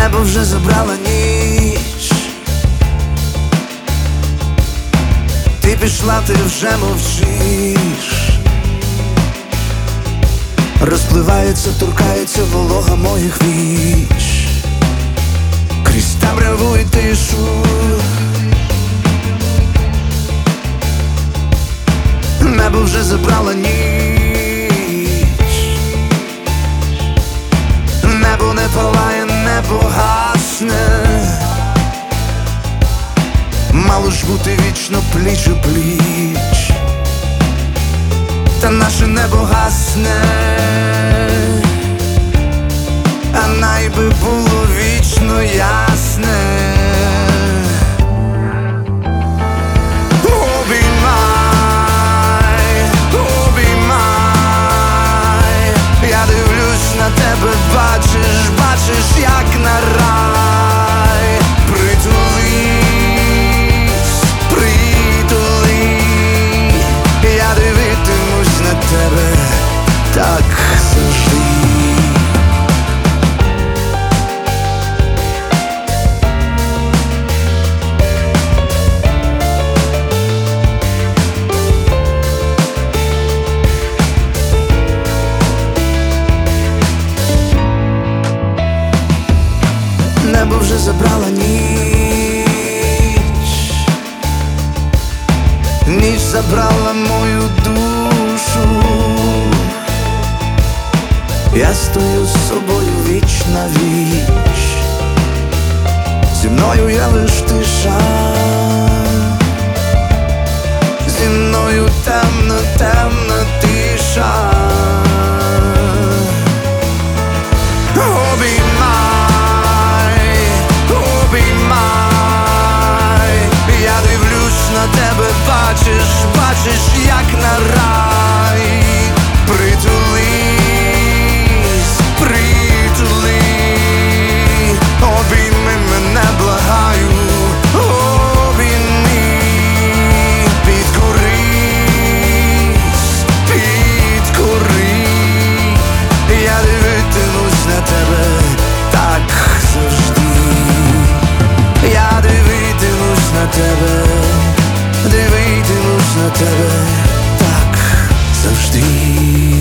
Небо вже забрала ніч, ти пішла, ти вже мовчиш. Розпливається, торкається волога моїх віч, крізь темряву і тишу. Небо вже забрала ніч, небо не палає, не погасне, мало ж бути вічно пліч у пліч, та наше небо гасне, а найби було вічно ясне. Я дивлюсь на тебе, бачиш, як на рай. Притулись, притули, я дивитимусь на тебе так завжди. Небо вже забрала ніч, ніч забрала мою душу. Я стою з собою віч на віч, зі мною є лиш тиша, зі мною темна, темна тиша. Я дивлюсь на тебе, бачиш, як на рай. Притулись, притули, обійми мене, благаю, обійми. Підкорись, підкори, я дивитимусь на тебе так завжди. Я дивитимусь на тебе, дивитимусь на тебе так завжди.